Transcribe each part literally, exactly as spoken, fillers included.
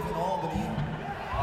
in Albany. Uh,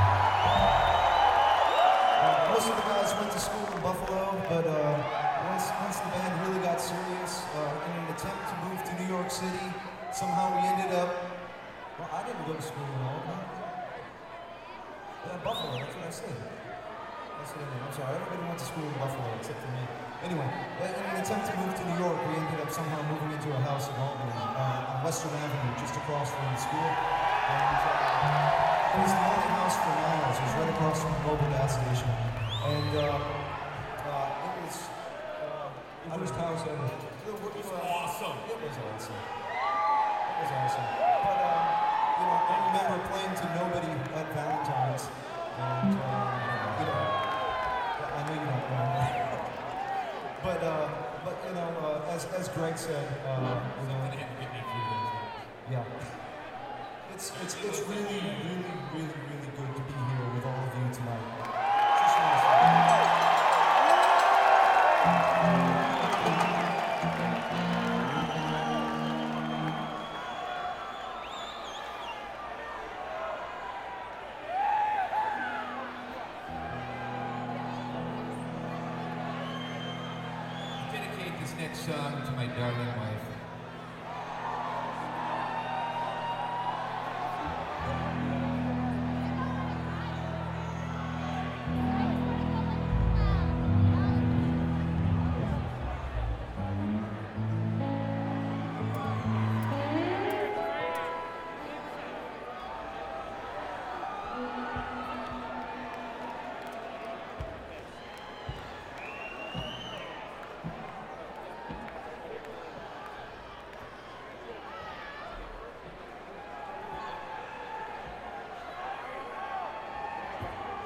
uh, most of the guys went to school in Buffalo, but uh, once, once the band really got serious, uh, in an attempt to move to New York City, somehow we ended up. Well, I didn't go to school in Albany. Yeah, Buffalo, that's what I said. That's what I mean. I'm sorry, everybody went to school in Buffalo except for me. Anyway, in an attempt to move to New York, we ended up somehow moving into a house in Albany, uh, on Western Avenue, just across from the school. And uh, it was the only house for miles. It was right across from the mobile gas station. And uh, uh, it was... Uh, It was house ever. It was uh, awesome. It was awesome. It was awesome. But, uh, you know, I remember playing to nobody at Valentine's. And, uh, you know, I know you don't remember. But, uh, but you know, uh, as, as Greg said, uh, you know, yeah, it's, it's, it's really, really, really, really good to be here with all of you tonight. Just want to say. Next song to my darling wife.